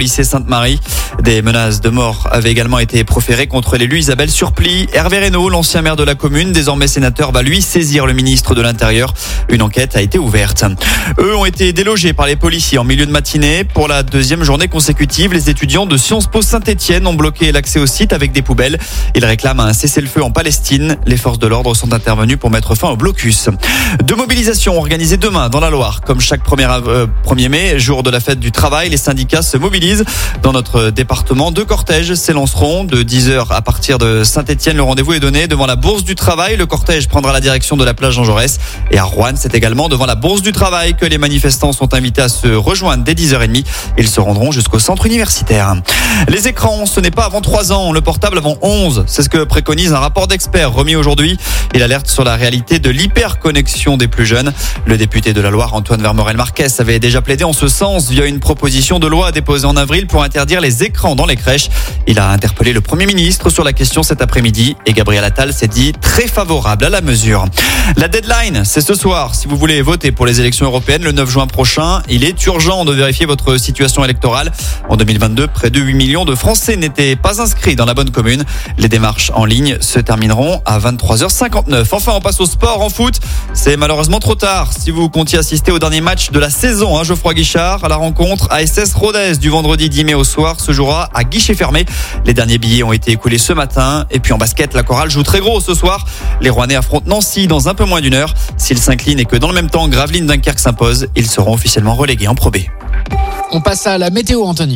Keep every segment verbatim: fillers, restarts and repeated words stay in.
lycée Sainte-Marie. Des menaces de mort avaient également été proférées contre l'élu Isabelle Surplis. Hervé Reynaud, l'ancien maire de la commune, désormais sénateur, va lui saisir le ministre de l'Intérieur. Une enquête a été ouverte. Eux ont été délogés par les policiers en milieu de matinée. Pour la deuxième journée consécutive, les étudiants de Sciences Po Saint-Etienne ont bloqué l'accès au site avec des poubelles. Ils réclament un cessez-le-feu en Palestine. Les forces de l'ordre sont intervenues pour mettre fin au blocus. Deux mobilisations organisées demain dans la Loire. Comme chaque premier mai, jour de la fête du travail, les syndicats se mobilisent. Dans notre département, deux cortèges s'élanceront de dix heures à partir de Saint-Etienne. Le rendez-vous est donné devant la Bourse du Travail. Le cortège prendra la direction de la plage Jean Jaurès. Et à Roanne, c'est également devant la Bourse du Travail que les manifestants sont invités à se rejoindre dès dix heures trente. Ils se rendront jusqu'au centre universitaire. Les écrans, ce n'est pas avant trois ans. Le portable avant onze. C'est ce que préconise un rapport d'experts remis aujourd'hui. Il alerte sur la réalité de l'hyperconnexion des plus jeunes. Le député de la Loire, Antoine Vermorel-Marquez, avait déjà plaidé en ce sens via une proposition de loi déposée en avril pour interdire les écrans dans les crèches. Il a interpellé le Premier ministre sur la question cet après-midi et Gabriel Attal s'est dit très favorable à la mesure. La deadline, c'est ce soir. Si vous voulez voter pour les élections européennes le neuf juin prochain, il est urgent de vérifier votre situation électorale. En deux mille vingt-deux, près de huit millions de Français n'étaient pas inscrits dans la bonne commune. Les démarches en ligne se termineront à vingt-trois heures cinquante-neuf. Enfin, on passe au sport. En foot, c'est malheureusement trop tard. Si vous comptiez assister au dernier match de la saison, hein, Geoffroy Guichard, à la rencontre A S S Rodez du vendredi dix mai au soir se jouera à guichet fermé. Les derniers billets ont été écoulés ce matin. Et puis en basket, la chorale joue très gros ce soir. Les Rouennais affrontent Nancy dans un peu moins d'une heure. S'ils s'inclinent et que dans le même temps, Gravelines Dunkerque s'impose, ils seront officiellement relégués en Pro B. On passe à la météo, Anthony.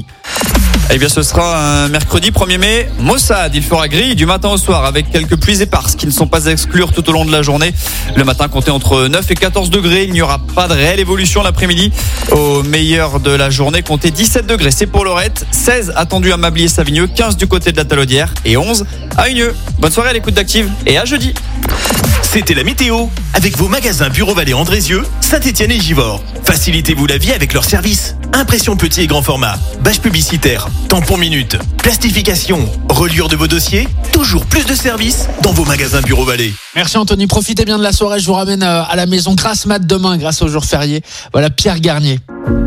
Eh bien, ce sera un mercredi premier mai. Maussade, il fera gris du matin au soir avec quelques pluies éparses qui ne sont pas à exclure tout au long de la journée. Le matin, comptez entre neuf et quatorze degrés. Il n'y aura pas de réelle évolution l'après-midi. Au meilleur de la journée, comptez dix-sept degrés. C'est pour Lorette. seize attendus à Mablier-Savigneux. quinze du côté de la Talaudière. Et onze à Unieux. Bonne soirée à l'écoute d'Active et à jeudi. C'était la météo avec vos magasins Bureau Vallée Andrézieux, Saint-Etienne et Givors. Facilitez-vous la vie avec leurs services. Impression petit et grand format, bâche publicitaire, tampon minute, plastification, reliure de vos dossiers. Toujours plus de services dans vos magasins Bureau Vallée. Merci Anthony, profitez bien de la soirée. Je vous ramène à la maison grâce mat demain, grâce au jour férié. Voilà Pierre Garnier.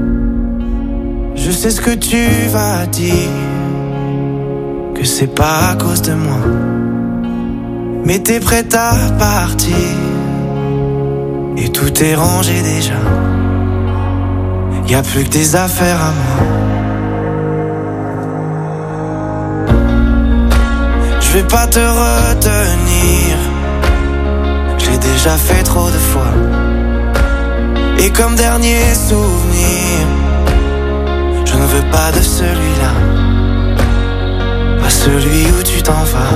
Je sais ce que tu vas dire, que c'est pas à cause de moi. Mais t'es prête à partir et tout est rangé déjà. Y'a plus que des affaires à moi. Je vais pas te retenir, j'ai déjà fait trop de fois. Et comme dernier souvenir, je ne veux pas de celui-là, pas celui où tu t'en vas.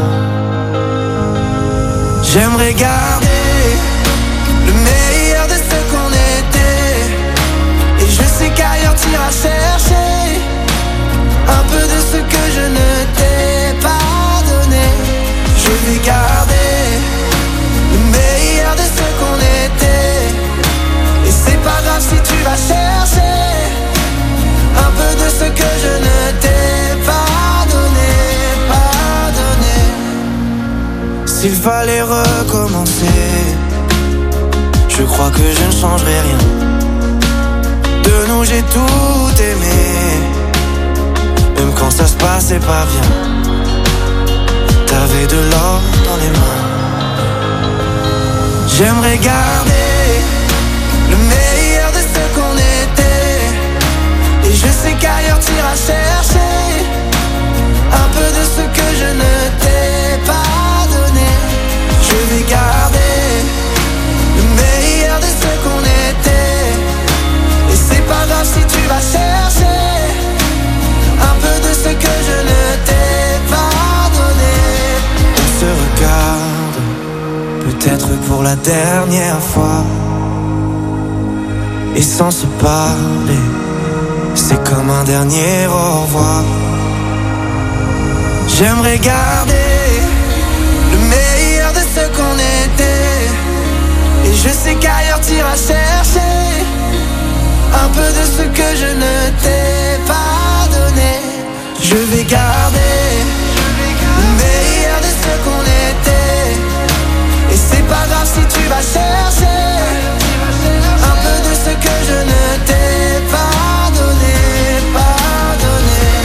J'aimerais garder le meilleur de ce qu'on était. Et je sais qu'ailleurs t'iras chercher un peu de ce que je ne t'ai pas donné. Je vais garder le meilleur de ce qu'on était. Et c'est pas grave si tu vas chercher un peu de ce que je ne t'ai pas donné, pas donné. S'il fallait recommencer, je crois que je ne changerai rien. De nous j'ai tout aimé, même quand ça se passait pas bien. T'avais de l'or dans les mains. J'aimerais garder le meilleur de ce qu'on était. Et je sais qu'ailleurs t'iras chercher un peu de ce que je ne t'ai pas donné. Je vais garder le meilleur de ce qu'on était. Et c'est pas grave si tu vas chercher un peu de ce que je ne t'ai pas donné. On se regarde, peut-être pour la dernière fois. Et sans se parler, c'est comme un dernier au revoir. J'aimerais garder le meilleur de ce qu'on était. Et je sais qu'ailleurs t'iras chercher un peu de ce que je ne t'ai pas donné. Je vais garder le meilleur de ce qu'on était. Et c'est pas grave si tu vas chercher un peu de ce que je ne t'ai pas donné, pas donné.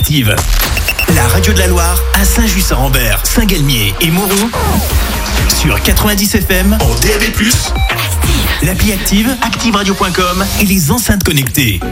Active. La radio de la Loire à Saint-Just-Saint-Rambert, Saint-Galmier et Mauron sur quatre-vingt-dix F M en D A B plus, l'appli Active, active radio point com et les enceintes connectées.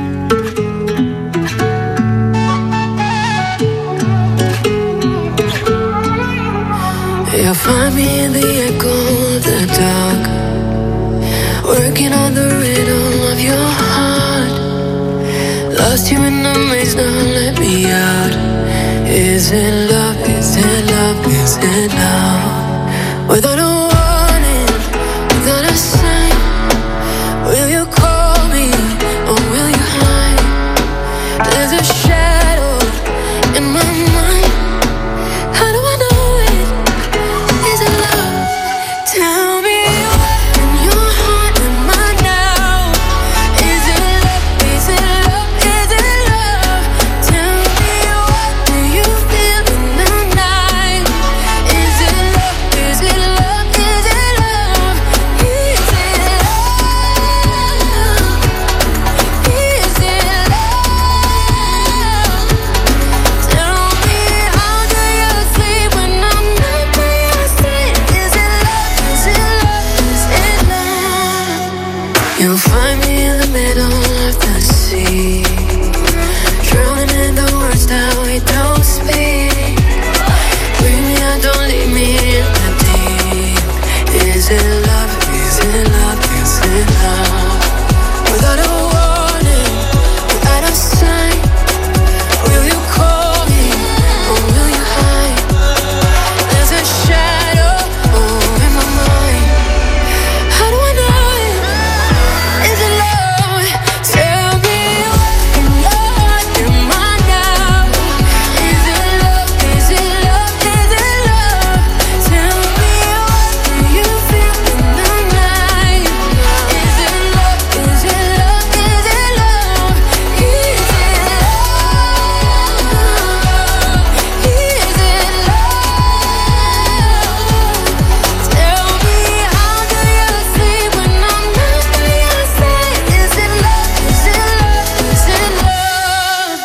You'll find me in the echo of the dark, working on the rhythm of your heart. Lost you in the maze, now let me out. Is it love, is it love, is it love? Without a warning, without a sign, will you call me or will you hide? There's a shadow in my mind. How do I know it? Is it love? Tell me what in your heart am I now? Is it love? Is it love? Is it love? Tell me what do you feel in the night? Is it love? Is it love? Is it love? Is it love? Is it love? Tell me how do you sleep when I'm not by your side? Is it love? Is it love? Is it love? You'll find me in the middle of the sea, drowning in the words that we don't speak. Bring me out, don't leave me in the deep. Is it love? Is it love? Is it love? Without a warning, without a sign, will you call me or will you hide? There's a shadow over my mind. How do I know it? Is it love? Tell me what in your heart am I now? Is it love? Is it love? Is it love? Tell me what do you feel in the night? Is it love? Is it love? Is it love? Is it love? Is it love? Tell me how do you sleep when I'm not by your side? Is it love? Is it love? Is it love?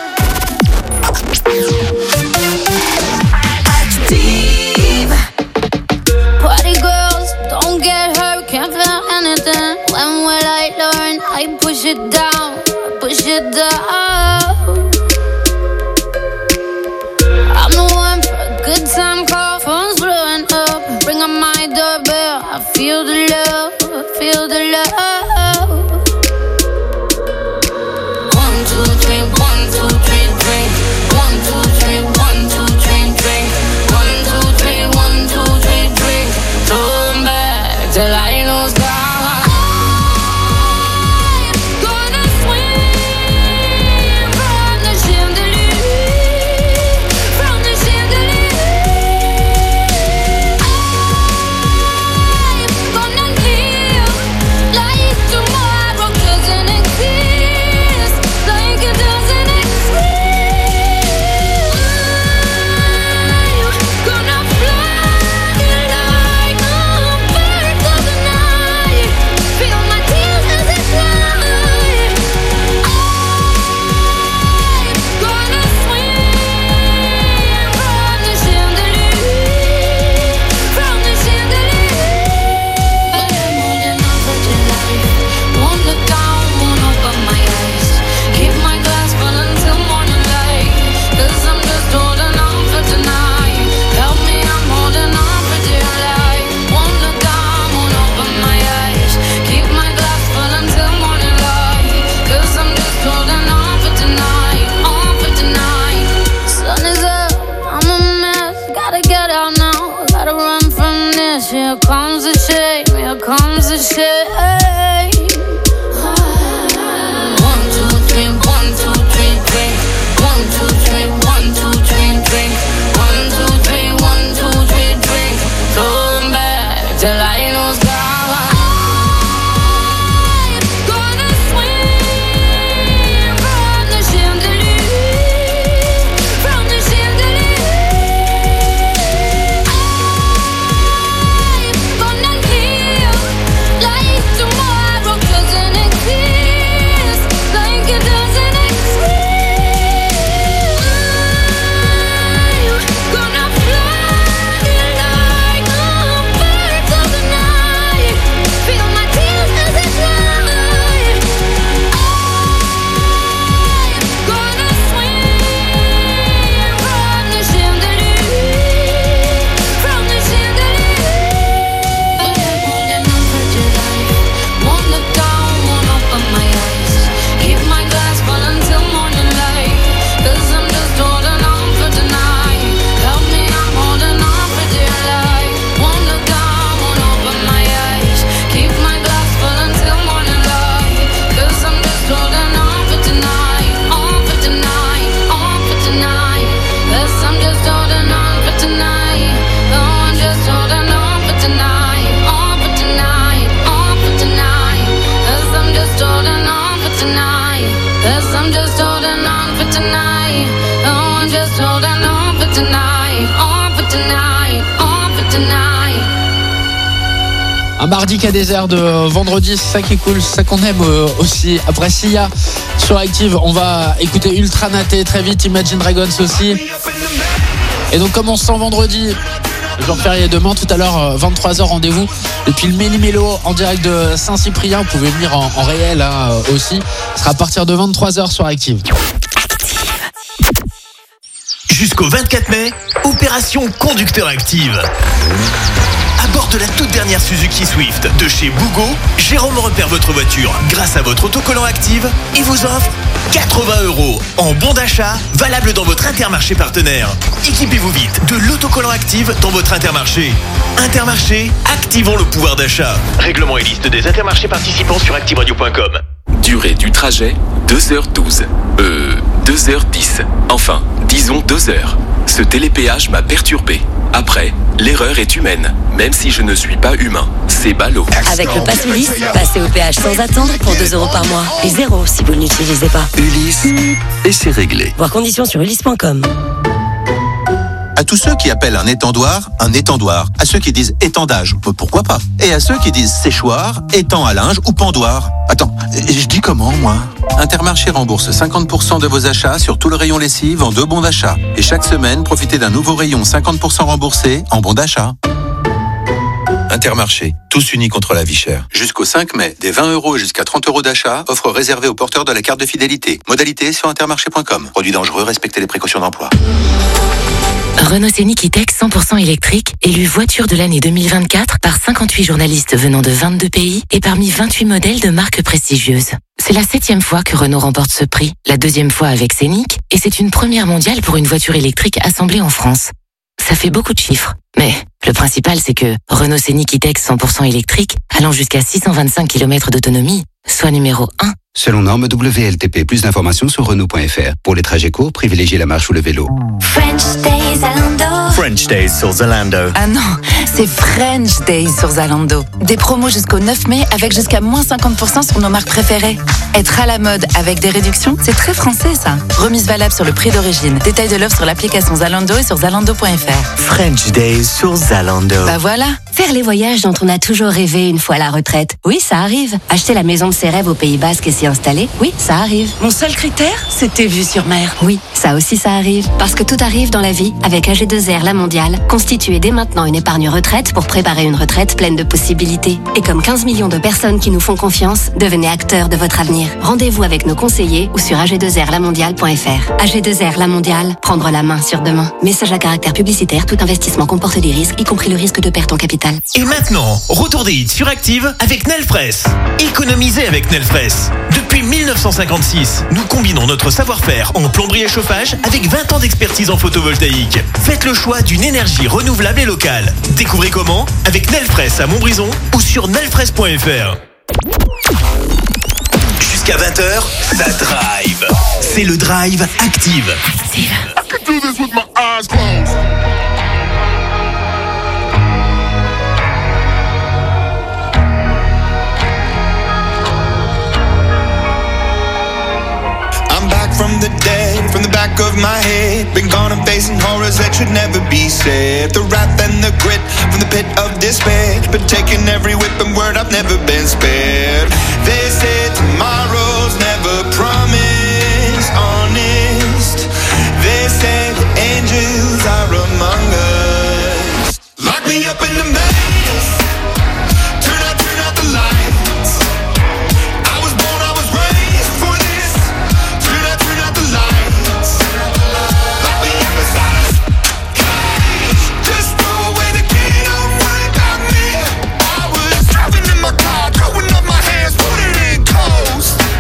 Active. Party girls, don't get hurt, can't feel anything. When will I learn? I push it down, push it down. I'm the one for a good time call, phone's blowing up. Ring on my doorbell, I feel the love, I feel the love. One, two, three, one, two, three, drink. One, two, three, one, two, three, drink. One, two, three, one, two, three, drink. Turn back till I lose God. Gonna swim from the chandelier, from the chandelier. I'm gonna live like tomorrow doesn't exist, like it doesn't exist. I'm gonna fly like a bird of the night. Feel my tears as they fly. I'm gonna swim from the chandelier, from the chandelier. But I'm holding on for dear life. Won't look down, won't open my eyes. Keep my glass full until morning light. Cause I'm just holding on for tonight. Help me, I'm holding on for dear life. Won't look down, won't open my eyes. Keep my glass full until morning light. Cause I'm just holding on for tonight, on for tonight. Sun is up, I'm a mess. Gotta get out now, gotta run from this. Here comes the shame, here comes the shame. One, two, three, one, two, three, drink. One, two, three, one, two, three, drink. One, two, three, one, two, three, drink. Turn back till I lose God. I'm gonna swim from the chandelier, from the chandelier. I'm gonna live like on, just hold on, on for tonight, on for tonight, on for tonight. Un mardi qui a des airs de vendredi, c'est ça qui est cool, c'est ça qu'on aime aussi. Après Sia sur Active, on va écouter Ultra Naté très vite, Imagine Dragons aussi. Et donc comme on se sent vendredi, jour férié demain, tout à l'heure vingt-trois heures rendez-vous. Et puis le Méli-Mélo en direct de Saint-Cyprien, vous pouvez venir en, en réel hein, aussi. Ce sera à partir de vingt-trois heures sur Active. Jusqu'au vingt-quatre mai, opération Conducteur Active. À bord de la toute dernière Suzuki Swift de chez Bougo, Jérôme repère votre voiture grâce à votre autocollant Active et vous offre quatre-vingts euros en bon d'achat valable dans votre Intermarché partenaire. Équipez-vous vite de l'autocollant Active dans votre Intermarché. Intermarché, activons le pouvoir d'achat. Règlement et liste des Intermarchés participants sur active radio point com. Durée du trajet, deux heures douze. Euh, deux heures dix. Enfin, disons deux heures. Ce télépéage m'a perturbé. Après, l'erreur est humaine, même si je ne suis pas humain. C'est ballot. Avec le Pass Ulysse, passez au péage sans attendre pour deux euros par mois. Et zéro si vous ne l'utilisez pas. Ulysse, et c'est réglé. Voir conditions sur ulysse point com. À tous ceux qui appellent un étendoir, un étendoir. À ceux qui disent étendage, pourquoi pas. Et à ceux qui disent séchoir, étang à linge ou pendoir. Attends, je dis comment, moi ? Intermarché rembourse cinquante pour cent de vos achats sur tout le rayon lessive en deux bons d'achat. Et chaque semaine, profitez d'un nouveau rayon cinquante pour cent remboursé en bons d'achat. Intermarché, tous unis contre la vie chère. Jusqu'au cinq mai, des vingt euros jusqu'à trente euros d'achat, offre réservée aux porteurs de la carte de fidélité. Modalité sur intermarché point com. Produit dangereux, respectez les précautions d'emploi. Renault Scénic E-Tech cent pour cent électrique, élu voiture de l'année deux mille vingt-quatre par cinquante-huit journalistes venant de vingt-deux pays et parmi vingt-huit modèles de marques prestigieuses. C'est la septième fois que Renault remporte ce prix, la deuxième fois avec Scénic, et c'est une première mondiale pour une voiture électrique assemblée en France. Ça fait beaucoup de chiffres, mais le principal c'est que Renault Scénic E-Tech cent pour cent électrique, allant jusqu'à six cent vingt-cinq kilomètres d'autonomie, soit numéro un. Selon norme W L T P, plus d'informations sur Renault point F R. Pour les trajets courts, privilégiez la marche ou le vélo. French Days Zalando. French Days sur Zalando. Ah non, c'est French Days sur Zalando. Des promos jusqu'au neuf mai avec jusqu'à moins cinquante pour cent sur nos marques préférées. Être à la mode avec des réductions, c'est très français ça. Remise valable sur le prix d'origine. Détail de l'offre sur l'application Zalando et sur zalando point F R. French Days sur Zalando. Bah voilà. Faire les voyages dont on a toujours rêvé une fois à la retraite. Oui, ça arrive. Acheter la maison de ses rêves au Pays Basque et s'y installer. Oui, ça arrive. Mon seul critère, c'était vue sur mer. Oui, ça aussi ça arrive. Parce que tout arrive dans la vie. Avec A G deux R La Mondiale, constituez dès maintenant une épargne retraite pour préparer une retraite pleine de possibilités. Et comme quinze millions de personnes qui nous font confiance, devenez acteurs de votre avenir. Rendez-vous avec nos conseillers ou sur a g deux r la mondiale point f r. A G deux R La Mondiale, prendre la main sur demain. Message à caractère publicitaire, tout investissement comporte des risques, y compris le risque de perte en capital. Et maintenant, retour des hits sur Active avec Nelfress. Économisez avec Nelfress. Depuis mille neuf cent cinquante-six, nous combinons notre savoir-faire en plomberie et chauffage avec vingt ans d'expertise en photovoltaïque. Faites le choix d'une énergie renouvelable et locale. Découvrez comment avec Nelfress à Montbrison ou sur nelfress point f r. Jusqu'à vingt heures, ça drive. C'est le Drive Active. Active. I could do this with my eyes closed. From the dead, from the back of my head. Been gone and facing horrors that should never be said. The wrath and the grit from the pit of despair. But taking every whip and word, I've never been spared. They say tomorrow's never promised, honest. They say the angels are among us. Lock me up in the maze. Turn out, turn out the lights. I was born, I was raised for this. Turn out, turn out the lights. Lock me up inside a cage. Just throw away the key, don't worry about me. I was driving in my car, throwing up my hands, put it in coast.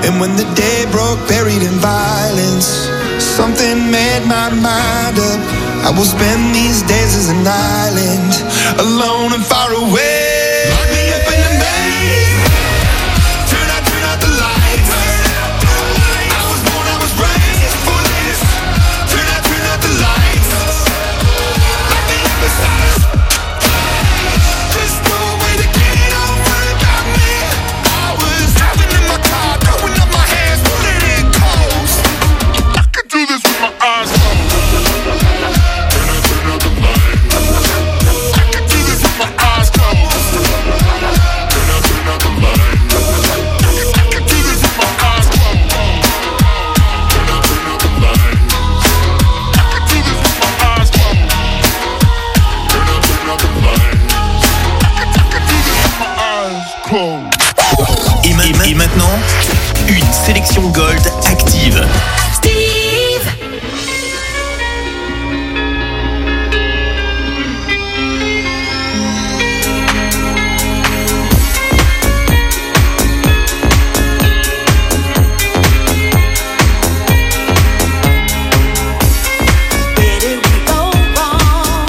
And when the day broke, buried in violence, something made my mind up. I will spend these days as an island, alone and far away. Lock me up in the maze. Turn out, turn out the lights. I was born, I was raised for this. Turn out, turn out the lights. Lock me up inside. Just go away to get it, don't worry about me. I was driving in my car, throwing up my hands, pulling it close. I could do this with my eyes closed. Turn out, turn out the lights. I could do this with my eyes closed. Turn out, turn out the lights. I could do this with my eyes closed. Turn out, turn out the lights. I could do this with my eyes closed. Turn out, turn out the lights. I could do this with my eyes closed. Et, ma- et maintenant, une sélection Gold active. Steve. Where did we go wrong?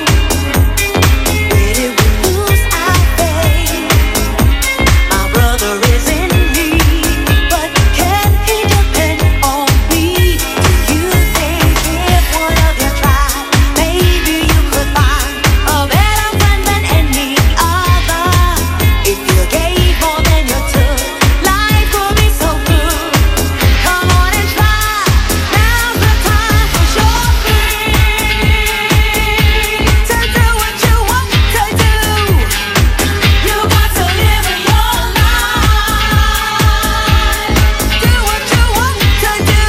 Where did we lose our faith? My brother is in need, but can he depend on me? Do you think if one of you tried, maybe you could find a better friend than any other? If you gave more than you took, life would be so good. Come on and try. Now's the time, 'cause you're free to do what you want to do. You got to live your life. Do what you want to do.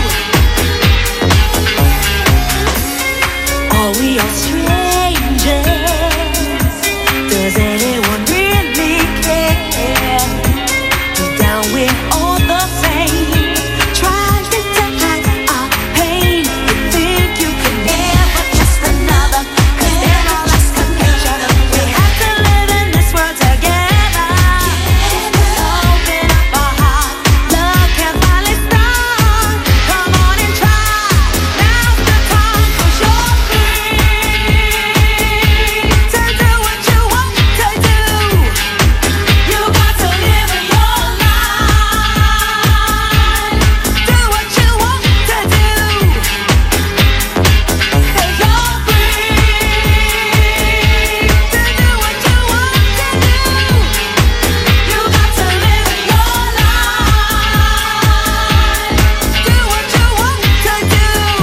Are we all strangers? Does anyone really care? Deep down we're all the same. Trying to hide our pain. You think you can never trust another, 'cause they're all us connection. We have to live in this world together. Open up our heart, love can finally start. Come on and try. Now's the time, 'cause you're free to do what you want to do. You got to live your life. Do what you want to do. 'Cause you're free to do what you want to do. You got to live your life. Do what you want to do.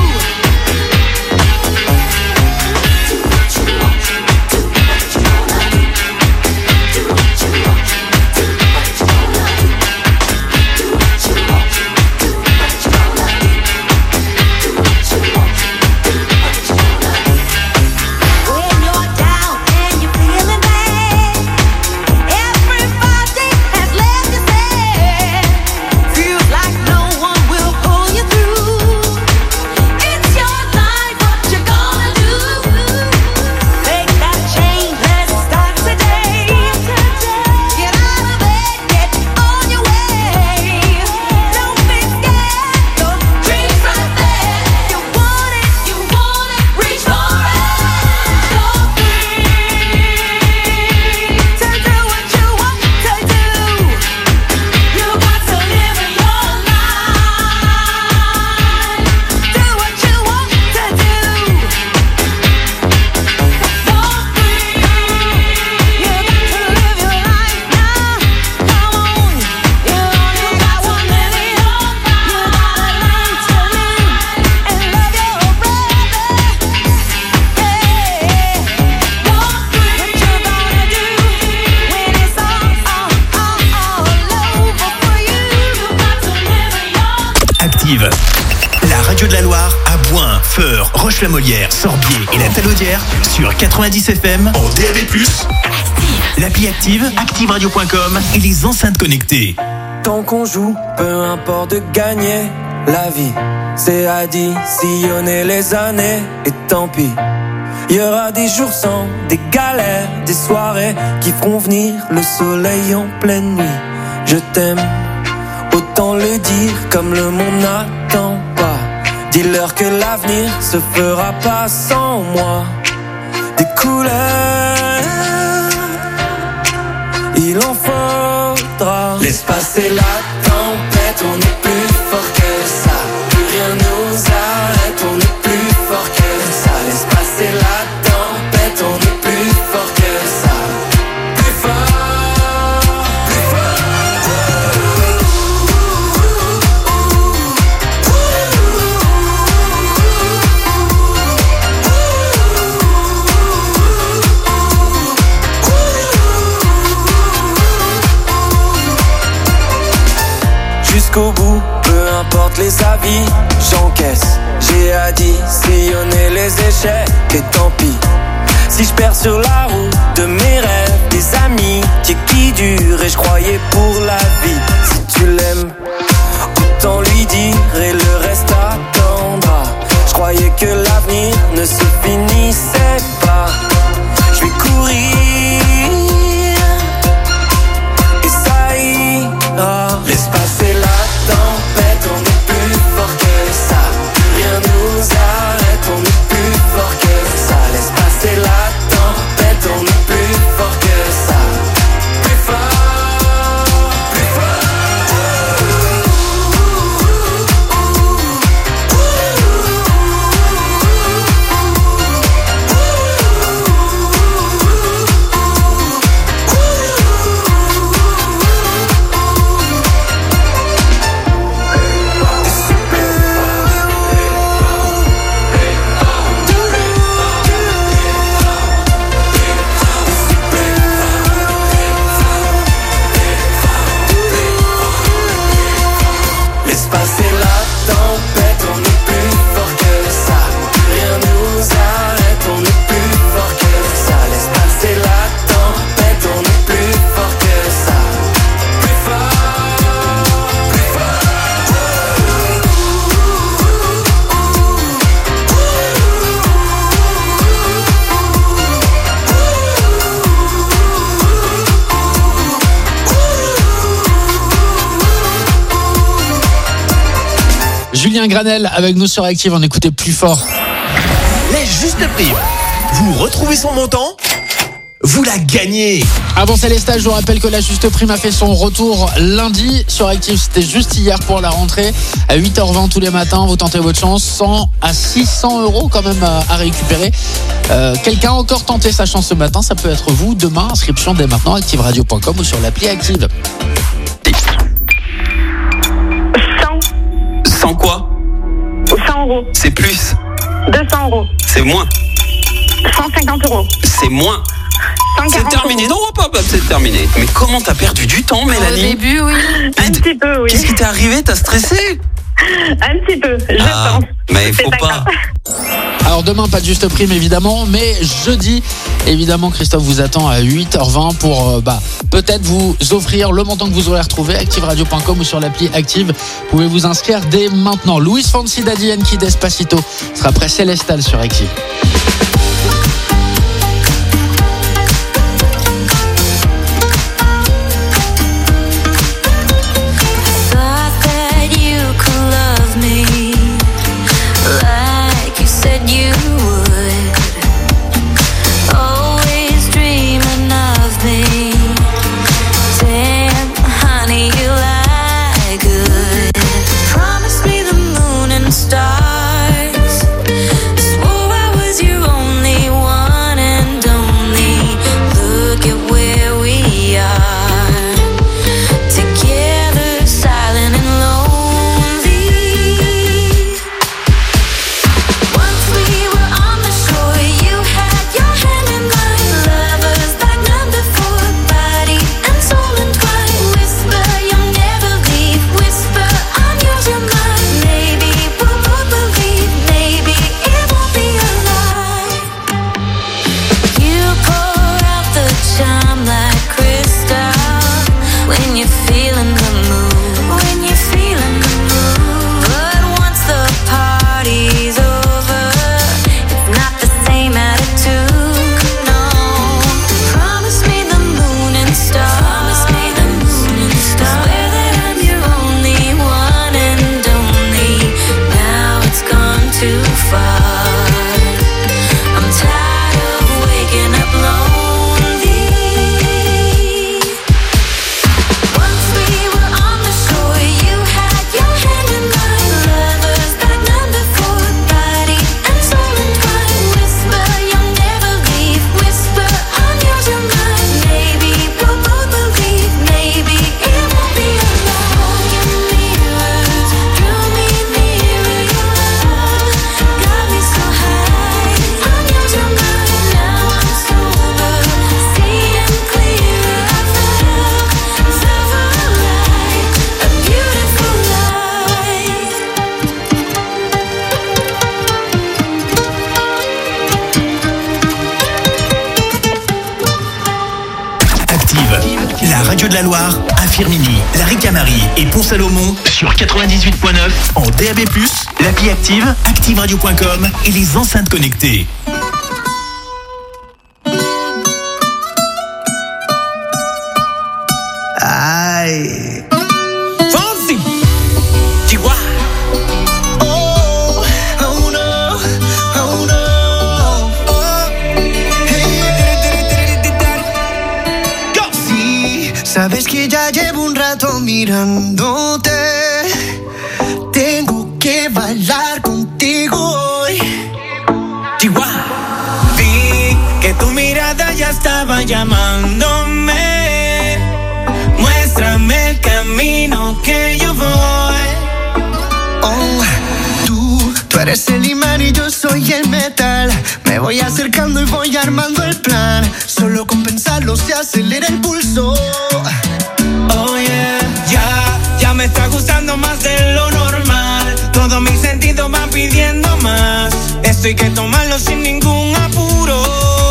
Do what you want, do what you wanna do. Do what you want, do what you wanna do. Do what you want, do what you wanna do. Do what you want, do what you wanna do. When you're down and you're feeling bad, everybody has left you sad. Feels like no one will pull you through. It's your life, what you gonna do? Make that change, let's start today. Get out of bed, get on your way. Don't be scared, your dreams right there. You want it, you want it, reach for it. You're free to do what you want to do. You got to live your life. Do what you want to do. You're free. You got to live your life now. Come on, you only got one minute. You gotta learn to live and love your brother. Hey, you're free. What you gonna do when it's all, all, all, all over for you? You got to live your Active. La radio de la Loire à Boin, Feur, Roche-la-Molière, Sorbier et la Talaudière sur quatre-vingt-dix F M En D A B plus, l'appli Active, active radio point com et les enceintes connectées. Tant qu'on joue, peu importe de gagner la vie, c'est additionner les années et tant pis. Il y aura des jours sans, des galères, des soirées qui feront venir le soleil en pleine nuit. Je t'aime autant Autant le dire comme le monde n'attend pas. Dis-leur que l'avenir se fera pas sans moi. Des couleurs, il en faudra. Laisse passer la tempête, on est plus fort que ça. Plus rien nous arrête, on est plus fort que ça. Laisse passer la tempête, on est plus fort que ça. Plus fort, plus fort. Jusqu'au bout, peu importe les avis, j'encaisse. J'ai additionné les échecs et tant pis. Si je perds sur la route de mes rêves, des amis qui, qui durent et je croyais pour la vie. Si tu l'aimes, autant lui dire et le reste attendra. Je croyais que l'avenir ne se finissait pas. Je vais courir et ça ira. Laisse passer la tempête, on est plus fort que ça. Plus rien nous arrête, on est plus fort que ça. Laisse passer la tempête, on est plus fort que ça. Plus fort, plus fort. Laisse passer la tempête, on est plus fort que ça. Plus rien nous arrête, on est plus fort que ça. Laisse passer la tempête, on est plus fort que ça. Plus fort, plus fort. Julien Granel avec nous sur Active, on écoutait plus fort. Les justes primes. Vous retrouvez son montant, vous la gagnez. Avant Célestat, je vous rappelle que la juste prime a fait son retour lundi sur Active. C'était juste hier pour la rentrée à huit heures vingt tous les matins. Vous tentez votre chance, cent à six cents euros quand même à, à récupérer. Euh, quelqu'un a encore tenté sa chance ce matin, ça peut être vous. Demain, inscription dès maintenant, active radio point com ou sur l'appli Active. cent quoi? cent euros. C'est plus. deux cents euros. C'est moins. cent cinquante euros. C'est moins. cent quarante C'est terminé. euros. Non, pas, pas, c'est terminé. Mais comment t'as perdu du temps, Mélanie? Au début, oui. Un petit peu, oui. Qu'est-ce qui t'est arrivé? T'as stressé? Un petit peu, je Ah, pense. mais il C'est faut pas pas. grave. Alors demain, pas de juste prime évidemment, mais jeudi, évidemment, Christophe vous attend à huit heures vingt pour euh, bah, peut-être vous offrir le montant que vous aurez retrouvé, active radio point com ou sur l'appli Active. Vous pouvez vous inscrire dès maintenant. Luis Fonsi, Daddy Yankee, Despacito sera après Célestal sur Active. Thought that you could love me like you said you would. Always dreaming of me. Damn, honey, you lie good. Promise me the moon and stars. Swore I was your only de la Loire à Firminy, la Ricamarie et Pont-Salomon sur quatre-vingt-dix-huit virgule neuf en D A B plus, l'appli Active, active radio point com et les enceintes connectées. Ay. Fonsi. Chihuahua. Oh, oh no, oh no. Oh. Hey. Go. Sí, sabes que ya llevo un rato mirándote. Tengo que bailar contigo hoy. Chihuahua. Vi que tu mirada ya estaba llamándome. Muéstrame el camino que yo voy. Oh, tú, tú eres el imán y yo soy el metal. Me voy acercando y voy armando el plan. Solo con pensarlo se acelera el pulso. Oh yeah, ya, ya me está gustando más de lo normal. Todos mis sentidos van pidiendo más. Esto hay que tomarlo sin ningún apuro.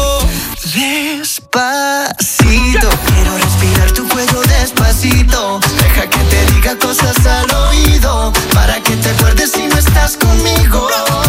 Despacito, quiero respirar tu cuello despacito. Deja que te diga cosas al oído, para que te acuerdes si no estás conmigo.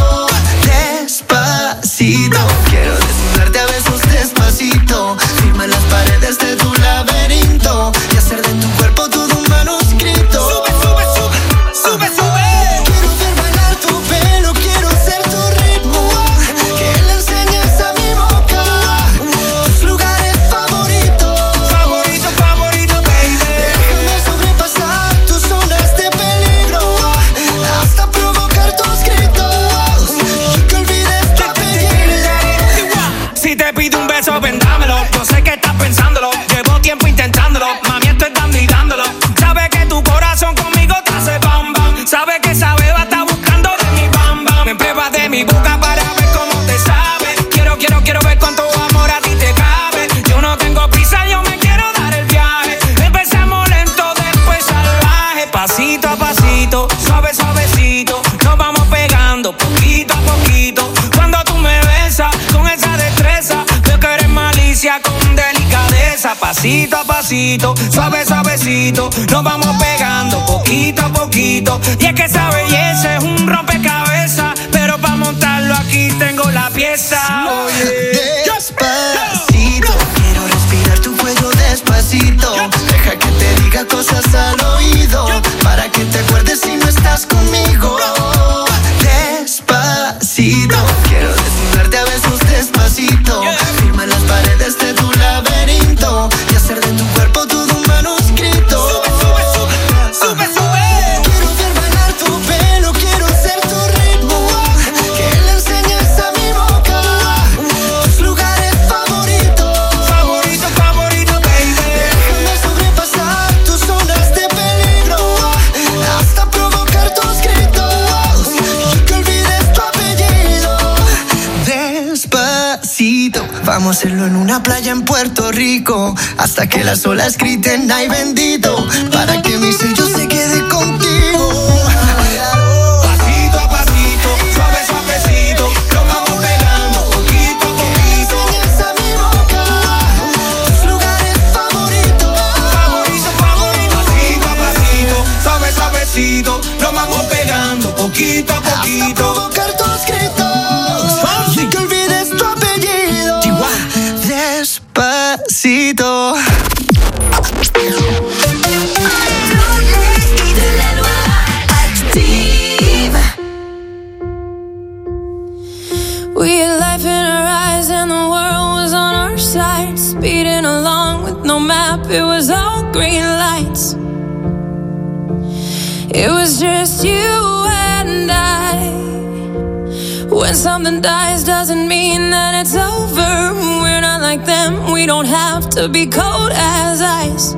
Despacito, quiero desnudarte a besos despacito. Firma las paredes de tu laberinto y hacer de tu cuerpo todo un manuscrito. Sube, sube, sube, sube, sube. Quiero ver bailar tu pelo, quiero ser tu ritmo. Que le enseñes a mi boca tus lugares favoritos. Favorito, favorito, baby. Déjame sobrepasar tus zonas de peligro hasta provocar tus gritos y que olvides tu apellido. Si te pido un beso, ven dámelo. Yo sé que estás pensándolo. Llevo tiempo intentándolo. Mami, estoy dando y dándolo. Sabe que tu corazón conmigo te hace bam bam. Sabe que esa beba está buscando de mi bam bam. Me pruebas de mi boca para ver cómo te sabe. Quiero, quiero, quiero ver cuánto amor a ti te cabe. Yo no tengo prisa, yo me quiero dar el viaje. Empezamos lento, después salvaje. Pasito a pasito, suave, suavecito. Nos vamos pegando poquito a poquito. Cuando tú me besas con esa destreza, veo que eres malicia con delicadeza. Pasito a pasito, suave, suavecito. Nos vamos pegando poquito a poquito. Y es que esa belleza es un rompecabezas, pero para montarlo aquí tengo la pieza. Oye, Despacito, quiero respirar tu cuello despacito. Deja que te diga cosas al oído, para que te acuerdes si no estás conmigo. Despacito, quiero desnudarte a besos despacito. Firma las paredes de tu laberinto y hacer de tu cuerpo todo un manuscrito. Sube, sube, sube, sube, sube. Quiero ver bailar tu pelo, quiero ser tu ritmo. Que le enseñes a mi boca tus lugares favoritos. Favorito, favorito, baby. Déjame sobrepasar tus zonas de peligro hasta provocar tus gritos y que olvides tu apellido. Despacito, vamos a hacerlo en una playa en Puerto Rico hasta que las olas griten ay bendito, para que mi sello se quede contigo. Pasito a pasito, suave, suavecito. Nos vamos pegando poquito a poquito. Enseñas a mi boca tus lugares favoritos. Favorito, favorito. Pasito a pasito, suave, suavecito. Nos vamos pegando poquito a Hasta poquito. provocar tus gritos y que olvides tu apellido. Despacito. We had life in our eyes and the world was on our side. Speeding along with no map, it was all green lights. It was just you and I. When something dies doesn't mean that it's over. We're not like them, we don't have to be cold as ice.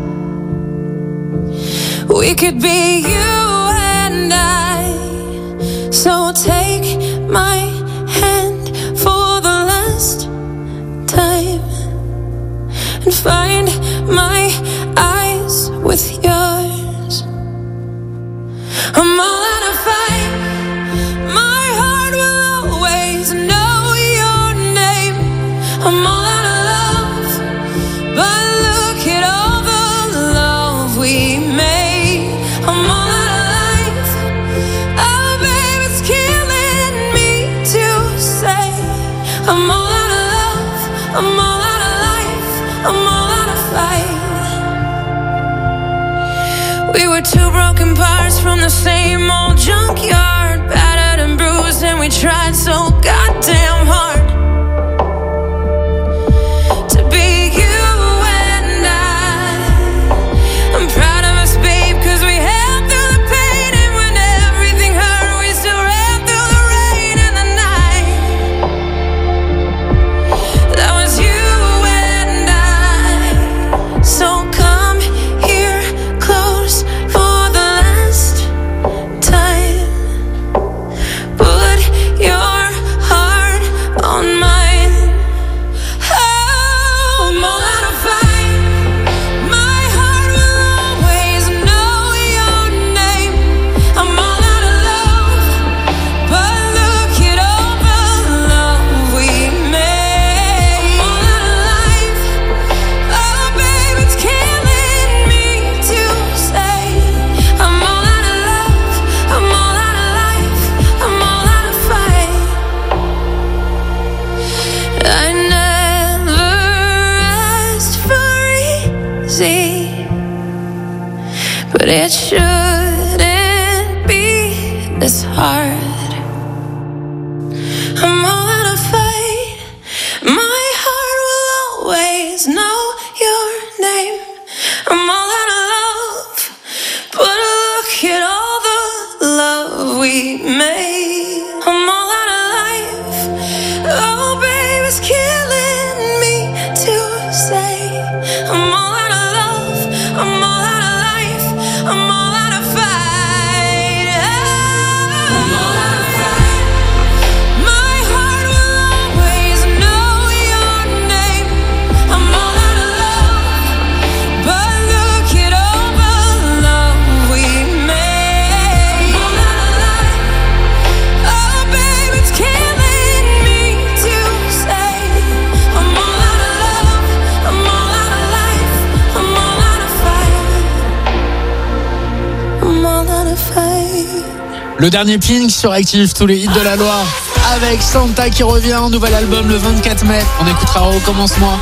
We could be you and I. So take my hand for the last time and find my eyes with yours. I'm all out of fight. My heart will always know your name. I'm all out of love, but look at all the love We were two broken parts from the same old junkyard, battered and bruised, and we tried so goddamn hard to be you and I. I'm proud of us, babe, cause we held through the pain, and when everything hurt, we still ran through the rain and the night. That was you and I. So come here close for the last time. Put your heart on mine. Oh, I'm all out of fight. My heart will always know your name. I'm all out of love, but look at all the love we made. I'm all out of life. Oh, babe, it's killing me to say. I'm all out of love. I'm all out of life. I'm all out of fight. I never asked for easy, but it shouldn't be this hard. I'm all out of fight. My heart will always know your name. I'm all out of love, but look at all the love we made. I'm all out of life. Oh, babe, it's killing me to say. I'm all out of love. I'm all out of life. I'm all out of fight. I'm all out of fight. My heart will always know your name. I'm all out of love, but look at all the love we made. I'm all out of life. Oh, babe, it's killing me to say. I'm all out of love. I'm all out of life. I'm all out of fight. I'm all out of fight. Le dernier Pink sur Active, tous les hits de la Loire. Avec Santa qui revient, nouvel album le vingt-quatre mai. On écoutera Recommence-moi.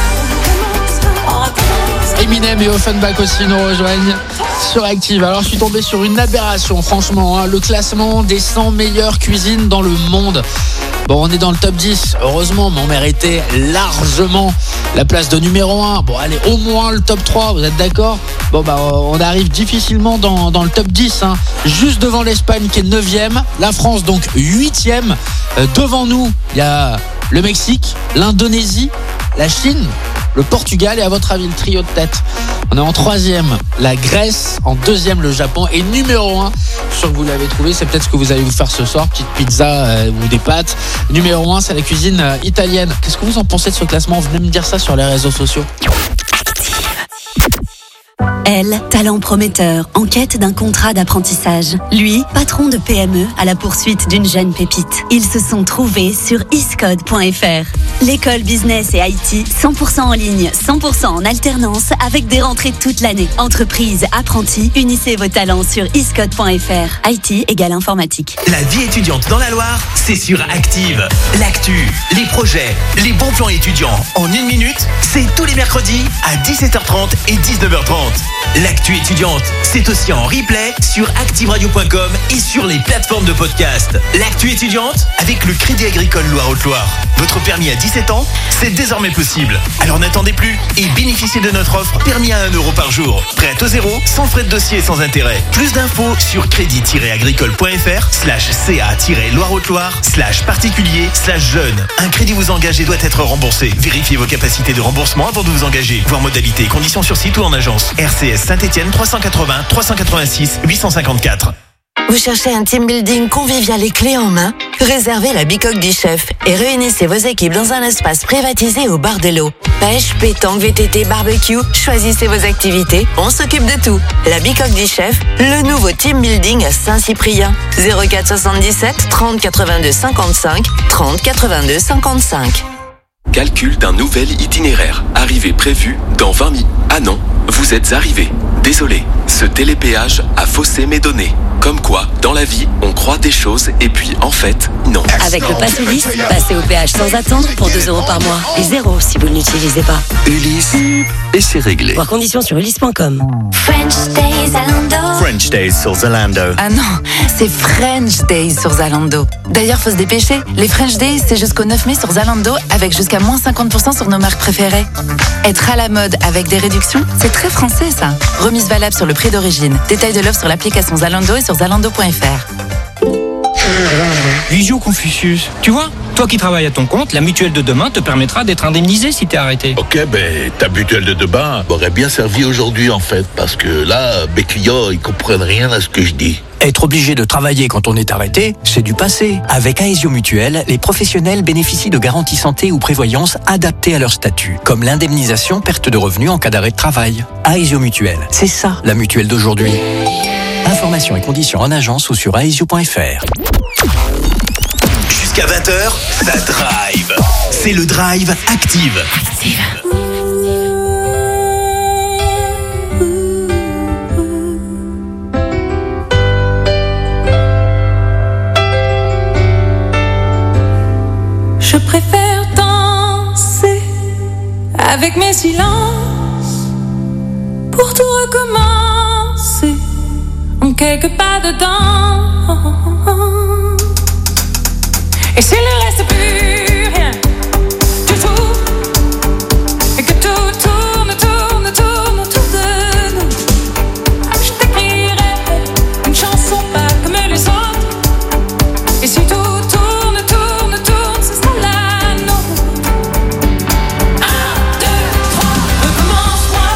Eminem et Offenbach aussi nous rejoignent sur Active. Alors je suis tombé sur une aberration franchement, hein. Le classement des cent meilleures cuisines dans le monde. Bon, on est dans le top dix, heureusement, mais on méritait largement la place de numéro un. Bon, allez, au moins le top trois, vous êtes d'accord? Bon, bah, on arrive difficilement dans, dans le top dix, hein. Juste devant l'Espagne qui est neuvième, la France donc huitième. Euh, devant nous, il y a le Mexique, l'Indonésie, la Chine, le Portugal et à votre avis le trio de tête. On est en troisième, la Grèce, en deuxième le Japon et numéro un, je suis sûr que vous l'avez trouvé, c'est peut-être ce que vous allez vous faire ce soir, petite pizza euh, ou des pâtes. Numéro un, c'est la cuisine euh, italienne. Qu'est-ce que vous en pensez de ce classement? Venez me dire ça sur les réseaux sociaux. Elle, talent prometteur, en quête d'un contrat d'apprentissage. Lui, patron de P M E à la poursuite d'une jeune pépite. Ils se sont trouvés sur iscode point f r. L'école business et I T, cent pour cent en ligne, cent pour cent en alternance, avec des rentrées toute l'année. Entreprise, apprentis, unissez vos talents sur iscode point f r. I T égale informatique. La vie étudiante dans la Loire, c'est sur Active. L'actu, les projets, les bons plans étudiants en une minute, c'est tous les mercredis à dix-sept heures trente et dix-neuf heures trente. L'actu étudiante, c'est aussi en replay sur active radio point com et sur les plateformes de podcast. L'actu étudiante avec le Crédit Agricole Loire-Haute-Loire. Votre permis à dix-sept ans, c'est désormais possible. Alors n'attendez plus et bénéficiez de notre offre permis à un euro par jour. Prêt à taux zéro, sans frais de dossier et sans intérêt. Plus d'infos sur crédit-agricole point f r slash ca-loire-haute-loire slash particulier slash jeune. Un crédit vous engage et doit être remboursé. Vérifiez vos capacités de remboursement avant de vous engager. Voir modalités et conditions sur site ou en agence. R C S Saint-Étienne trois cent quatre-vingts trois cent quatre-vingt-six huit cent cinquante-quatre. Vous cherchez un team building convivial et clé en main? Réservez la Bicoque du Chef et réunissez vos équipes dans un espace privatisé au bord de l'eau. Pêche, pétanque, V T T, barbecue, choisissez vos activités, on s'occupe de tout. La Bicoque du Chef, le nouveau team building à Saint-Cyprien. zéro quatre soixante-dix-sept trente quatre-vingt-deux cinquante-cinq trente quatre-vingt-deux cinquante-cinq. Calcul d'un nouvel itinéraire. Arrivée prévue dans vingt minutes. Ah non, vous êtes arrivé. Désolé, ce télépéage a faussé mes données. Comme quoi, dans la vie, on croit des choses et puis en fait, non. Avec le Pass Ulysse, passez au péage sans attendre pour deux euros par mois. Et zéro si vous ne l'utilisez pas. Ulysse, et c'est réglé. Voir conditions sur ulysse point com. French Days Zalando. French Days sur Zalando. Ah non, c'est French Days sur Zalando. D'ailleurs, faut se dépêcher. Les French Days, c'est jusqu'au neuf mai sur Zalando avec jusqu'à moins cinquante pour cent sur nos marques préférées. Être à la mode avec des réductions, c'est très français ça. Remise valable sur le prix d'origine. Détail de l'offre sur l'application Zalando et sur zalando point fr. Visio Confucius. Tu vois, toi qui travailles à ton compte, la mutuelle de demain te permettra d'être indemnisé si t'es arrêté. Ok, ben ta mutuelle de demain m'aurait bien servi aujourd'hui en fait, parce que là, mes clients, ils comprennent rien à ce que je dis. Être obligé de travailler quand on est arrêté, c'est du passé. Avec Aesio Mutuelle, les professionnels bénéficient de garanties santé ou prévoyance adaptées à leur statut, comme l'indemnisation perte de revenus en cas d'arrêt de travail. Aesio Mutuelle, c'est ça la mutuelle d'aujourd'hui. Informations et conditions en agence ou sur aesio point fr. Jusqu'à vingt heures, ça drive. C'est le Drive Active. Active. Je préfère danser avec mes silences pour tout recommencer en quelques pas dedans. Et s'il ne reste plus rien du tout, et que tout tourne, tourne, tourne autour de nous, je t'écrirai une chanson pas comme les autres. Et si tout tourne, tourne, tourne, ce sera la nôtre. Un, deux, trois, recommence-moi.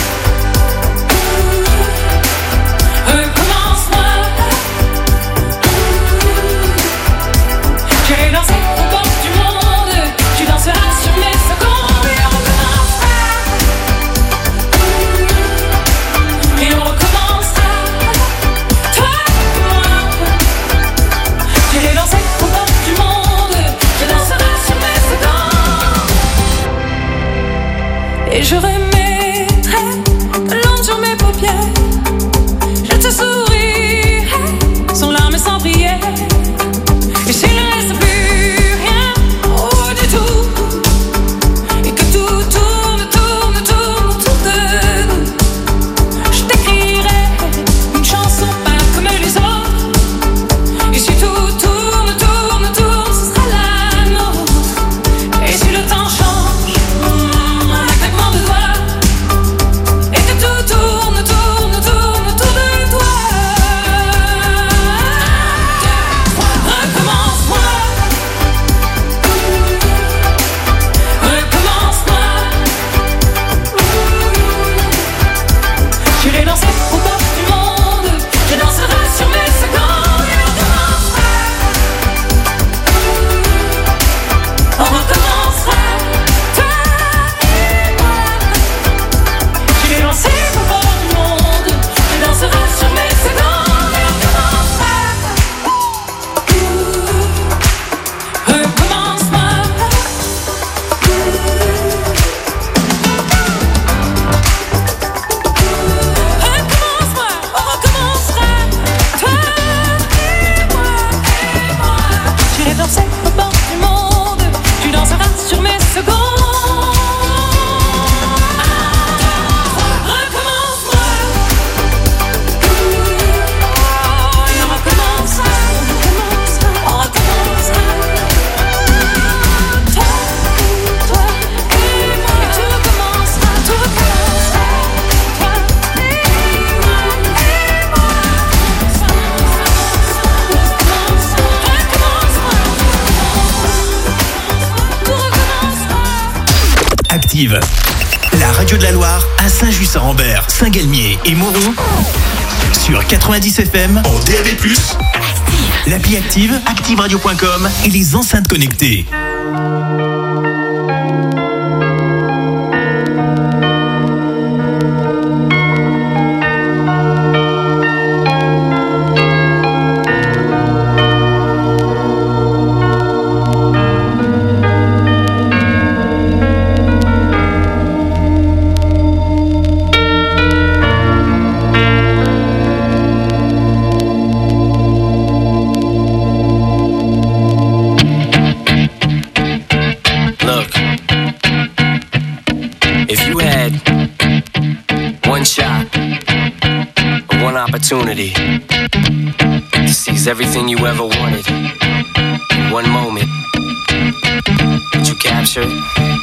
Recommence-moi. J'ai lancé aux portes du monde, tu danseras sur mes secondes et on recommencera. Et on recommencera. Toi et moi. J'ai lancé aux portes du monde, tu danseras sur mes secondes. Et je remettrai de l'ombre sur mes paupières. Je te sourirai sans larmes et sans prière. Et s'il ne reste plus rien, oh du tout, et que tout tourne, tourne, tourne autour de nous, je t'écrirai une chanson pas comme les autres. Et si tout tourne, tourne, tourne, ce sera la nôtre. Et si le temps change, mm, un claquement de doigts, et que tout tourne, tourne, tourne autour de toi. Recommence-moi. Recommence-moi. Je l'ai lancé aux portes du monde, je danserai sur mes secondes et on recommencera. On recommencera. Toi et moi. Je l'ai lancé aux portes du monde, je danserai sur mes secondes et on recommencera. Recommence-moi. Recommence-moi, on recommencera. Toi et moi, et moi. J'irai danser aux portes du monde, tu danseras sur mes secondes. Un, deux, trois, recommence-moi. Et on recommencera, on recommencera. Toi, toi et moi, et tout recommencera, tout recommencera. Toi et moi, et moi. Tout recommencera. Active. La radio de la Loire à Saint-Just-Saint-Rambert, Saint-Galmier et Mauron sur quatre-vingt-dix F M en D A B plus, l'appli Active, active radio point com et les enceintes connectées. opportunity to seize everything you ever wanted in one moment. Did you capture it?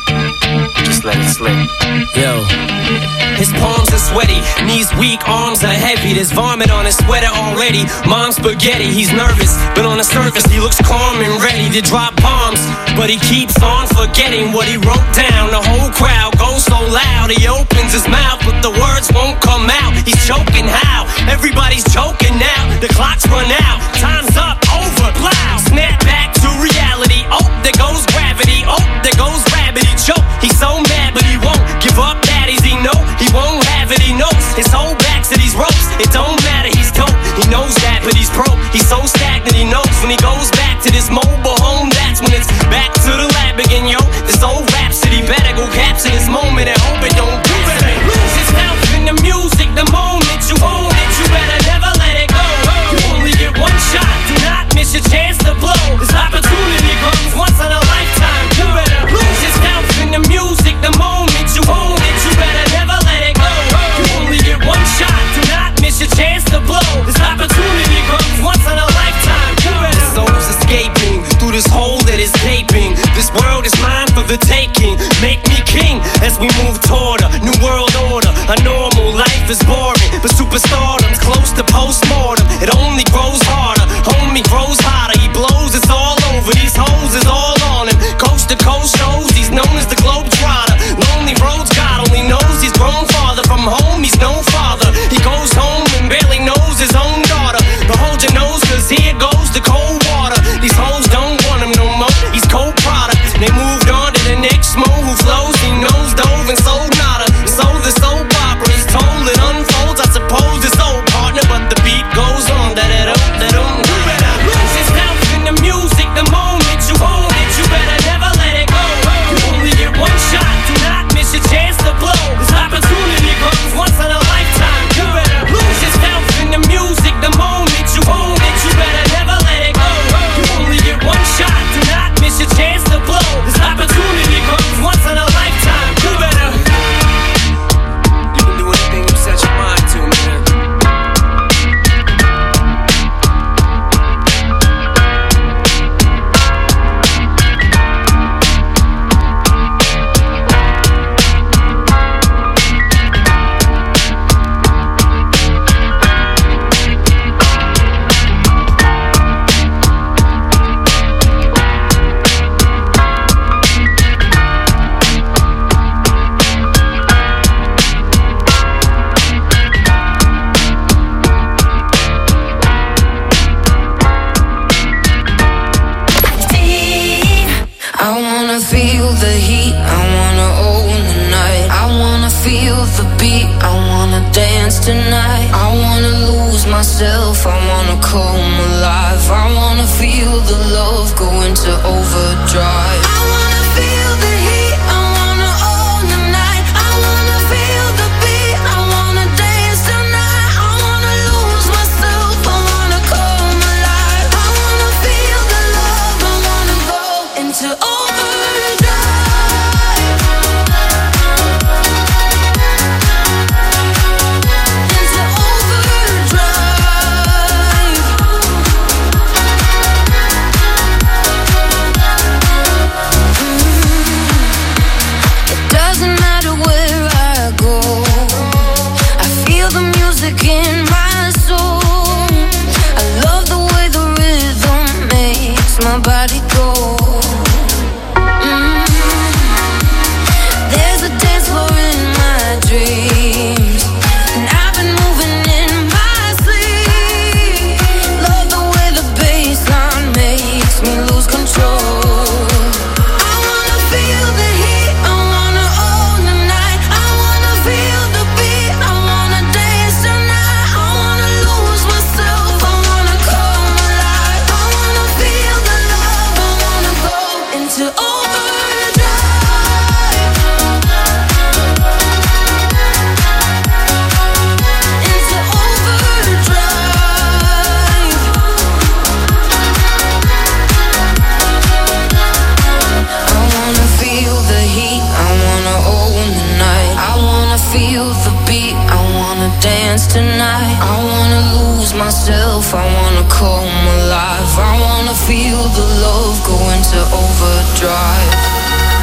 Just let it slip. Yo. His palms are sweaty, knees weak, arms are heavy. There's vomit on his sweater already. Mom's spaghetti, he's nervous, but on the surface he looks calm and ready to drop bombs. But he keeps on forgetting what he wrote down. The whole crowd goes so loud, he opens his mouth, but the words won't come out. He's choking how? Everybody's choking now. The clock's run out, time's up, over, loud. Snap back to reality. Oh, there goes gravity. Oh, there goes rabbit. He choke. He's so mad, but he won't give up. Daddies, he know he won't have it. He knows his whole back to these ropes. It don't matter. He's dope. He knows that, but he's broke. He's so stagnant. He knows when he goes back to this mobile home. That's when it's back to the lab again, yo. This old rhapsody better go capture this moment and hope it don't do it. Lose yourself in the music. The moment you own it, you better never let it go. You only get one shot. Do not miss your chance to blow. This opportunity comes once in a lifetime. You better lose yourself in the music. The moment you own it, you better never let it go. You only get one shot. Do not miss your chance to blow. This opportunity comes once in a lifetime. You better. The soul's escaping through this hole that is gaping. This world is mine for the taking. Make me king as we move toward a new world order. A normal life is boring, but superstardom's close to postmortem. It only grows harder. Homie grows hotter. He blows. It's all over. These hoes is all on him. Coast to coast shows. He's known as the Globetrotter. Lonely roads. God only knows he's grown farther from home. He's no father. He goes home and barely knows his own daughter. But hold your nose, cause here goes the cold water. These hoes don't want him no more. He's cold product. They moved on to the next mo who flows. He knows dove and sold nada. So the soap opera is told. It unfolds. I suppose it's old partner, but the beat goes on. Da da da da da. You better lose yourself in the music. The moment you own it, you better never let it go. You only get one shot. Do not miss your chance to blow. This opportunity comes once in a lifetime. You better lose yourself in the music. The moment you own it, you better never let it go. You only get one shot. Do not miss your chance to blow. This opportunity comes once in a lifetime. You better. You can do anything you set your mind to, man. I wanna feel the heat, I wanna own the night. I wanna feel the beat, I wanna dance tonight. I wanna lose myself, I wanna come alive. I wanna feel the love go into overdrive. I wanna feel the heat, I wanna own the night. I wanna feel the beat, I wanna dance tonight. I wanna lose myself, I wanna come alive. I wanna feel the love, I wanna go into overdrive. Into overdrive. myself, I wanna come alive. I wanna feel the love go into overdrive.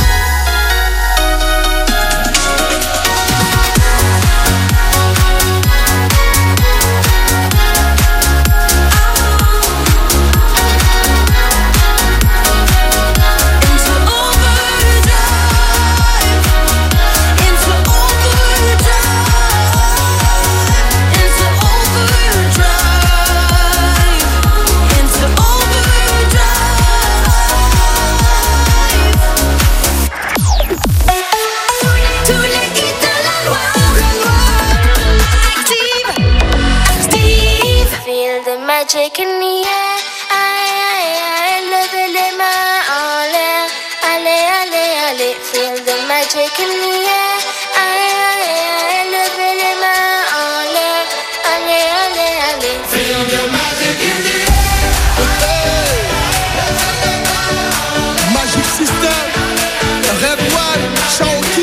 Magic in the air, aïe, aïe, aïe, levez les mains en l'air, allez, allez, allez, feel the magic in the air, aïe, aïe, aïe, levez les mains en l'air, allez, allez, allez, feel the magic in the air. Magic System, Red One, Shaoki.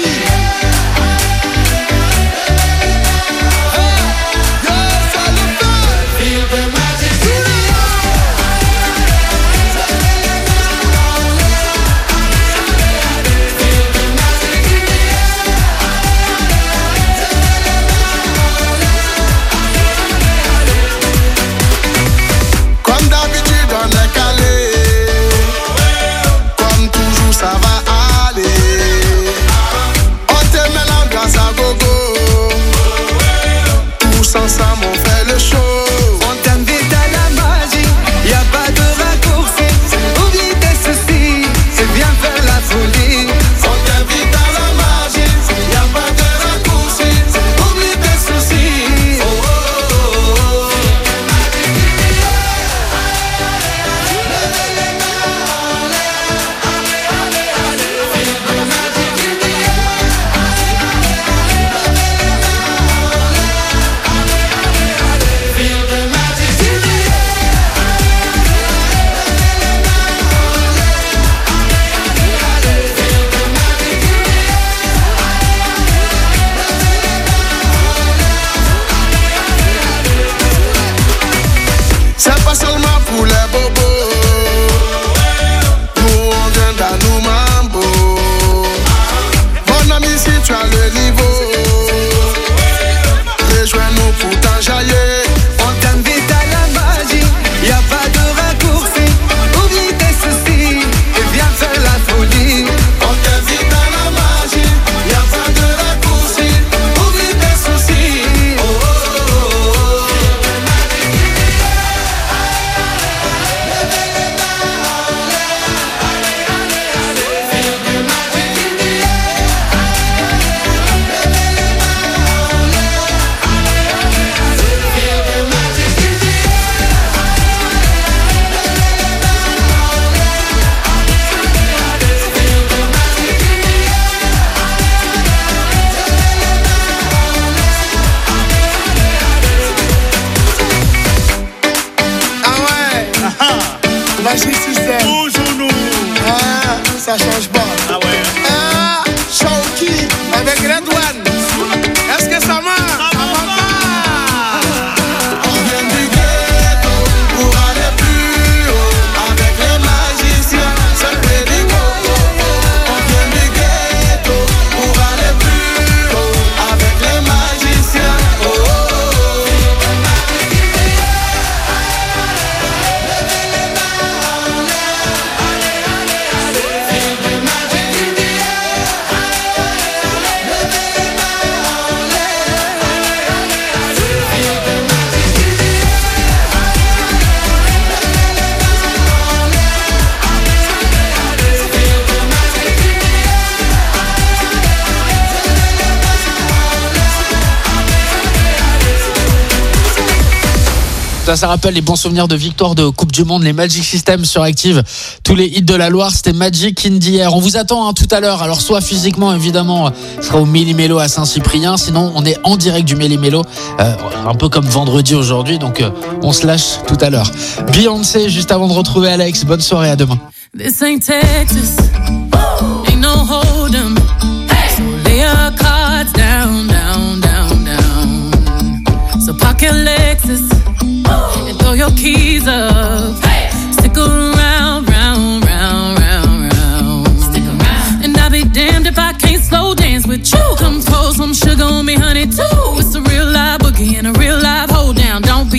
Magic System. Toujours nous. Ah, ça change pas. Ah ouais. Ah, Shaoki avec Red One. Est-ce que ça marche? Ça marche pas. On vient du ghetto pour aller plus haut. Avec les magiciens, c'est le pédigo. On vient du ghetto pour aller plus haut. Avec les magiciens. Oh, oh, oh. Ça, ça rappelle les bons souvenirs de victoire de Coupe du Monde, les Magic System sur Active. Tous les hits de la Loire, c'était Magic in the Air. On vous attend hein, tout à l'heure. Alors, soit physiquement, évidemment, ce sera au Méli-Mélo à Saint-Cyprien. Sinon, on est en direct du Méli-Mélo, euh, un peu comme vendredi aujourd'hui. Donc, euh, on se lâche tout à l'heure. Beyoncé, juste avant de retrouver Alex. Bonne soirée, à demain. This ain't Texas. Ain't no hold 'em. So lay your cards down, down, down, down. So pocket Lexus.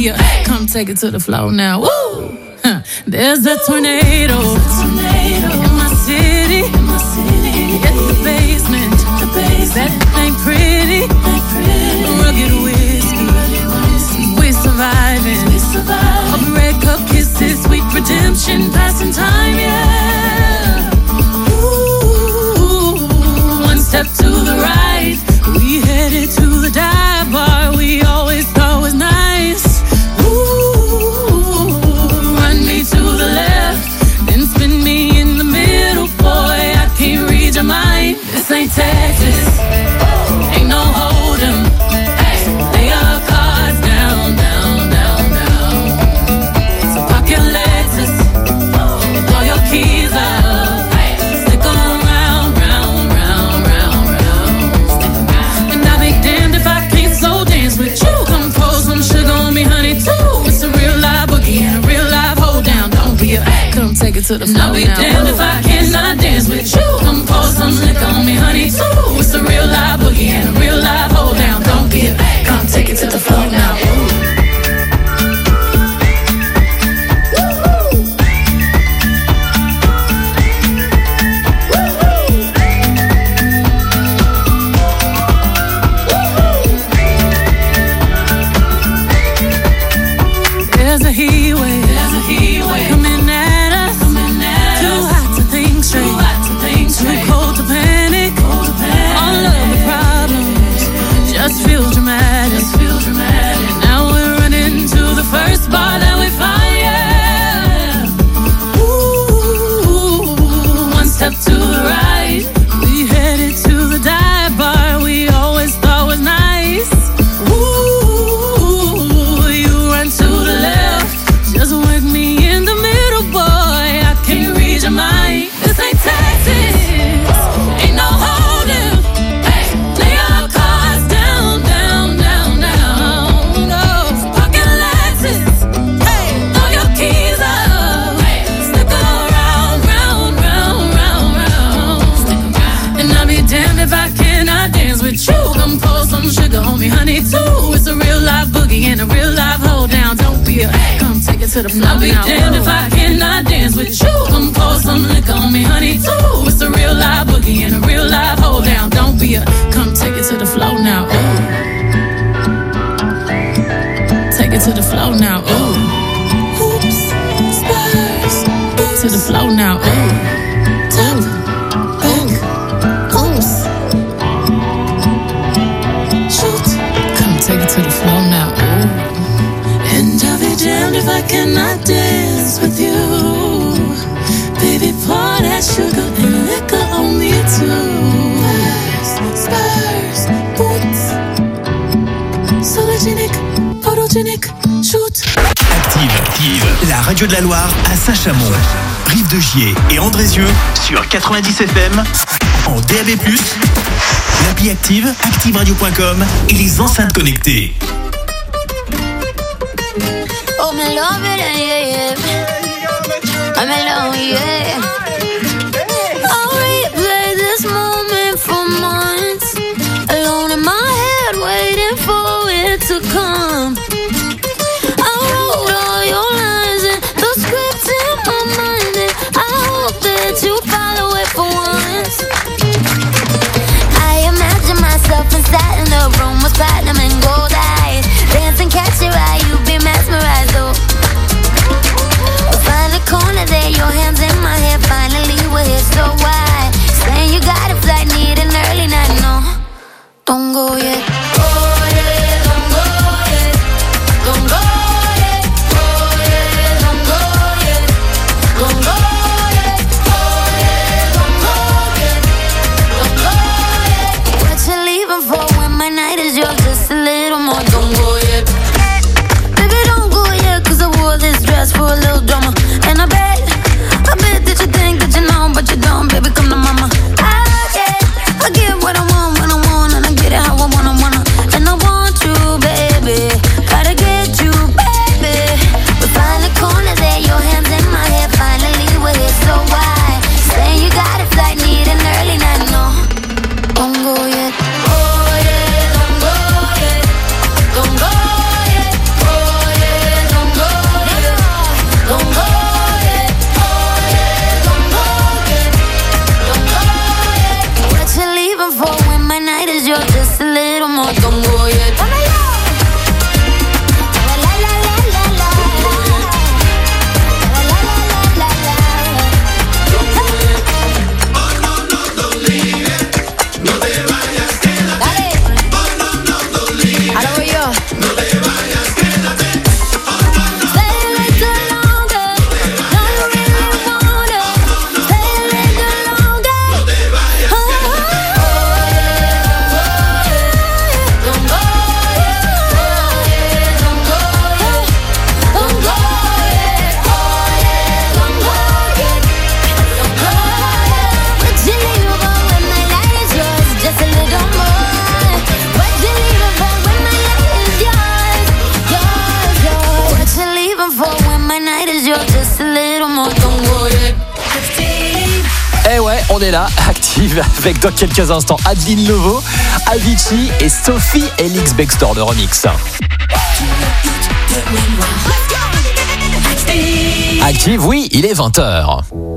be a come take it to the floor now. Woo! Huh. There's a tornado in my city. Get the basement. That ain't pretty. Rugged whiskey. We're surviving. Of red cup kisses, sweet redemption, passing time, yeah. Ooh, one step to the right. We headed to the dive bar we always thought was nice. Ooh, run me to the left, then spin me in the middle. Boy, I can't read your mind. This ain't Texas, ain't no hold'em. Hey, lay our cards down, down, down, down. So pop your Lexus, throw your keys up. Hey, stick 'em round, round, round, round, round. And I'll be damned if I can't slow dance with you. Come pour some sugar on me, honey, too. It's a real live boogie and a real live hold down. Don't be a come take it to the floor. I'll be damned if I cannot dance with you. Come pour some liquor on me, honey, too. It's a real live boogie and a real live hold down. Don't be a come take it to the floor now. There's a heat wave, there's a heat wave coming at us, coming at too us. Hot to think straight, too hot to think straight, too cold to panic, cold to panic. All of the problems just feel dramatic, just feel dramatic. Now we're running to the first bar that we find, yeah. Ooh, one step to the right, we headed to the dive bar we always thought was nice. Ooh, you run to the left, just work me in the middle, boy. I can't read your mind. This ain't Texas, ain't no hold'em. Hey, lay our cards down, down, down, down. No, pocket Lexus. Hey, throw your keys up. Hey, stick around, round, round, round, round. And I'll be damned if I cannot dance with you. Come pour some sugar on me, honey, too. It's a real live boogie and a real live hold down. Don't be a come take it to the floor. I'll be damned if I cannot dance with you. Come pour some liquor on me, honey, too. It's a real live boogie and a real live hold down. Don't be a come take it to the floor now. Ooh. Take it to the floor now. Ooh. Hoops, spurs, to the floor now. Ooh. Tap, back, oops. Shoot, come take it to the floor now. Ooh. And I'll be damned if I cannot dance with you. Baby, pour that sugar and liquor on me too. Spurs, boots, sologenic, photogenic, shoot. Active, Active, la radio de la Loire à Saint-Chamond, Rive de Gier et Andrézieux sur quatre-vingt-dix F M, en D A B plus, l'appli Active, active radio point com et les enceintes connectées. Oh, me love it, yeah, yeah. I'm alone, yeah. I'll replay this moment for months. Alone in my head, waiting for it to come. I wrote all your lines and the scripts in my mind, and I hope that you follow it for once. I imagine myself inside in the room with platinum and gold eyes, dancing, catch your eye, you be mesmerized, oh. looking for when my night is yours, just a little more, don't worry. Eh ouais, on est là, Active, avec dans quelques instants Adeline Lovo, Avicii et Sophie Elix Bextor, le remix. Active, oui, il est vingt heures.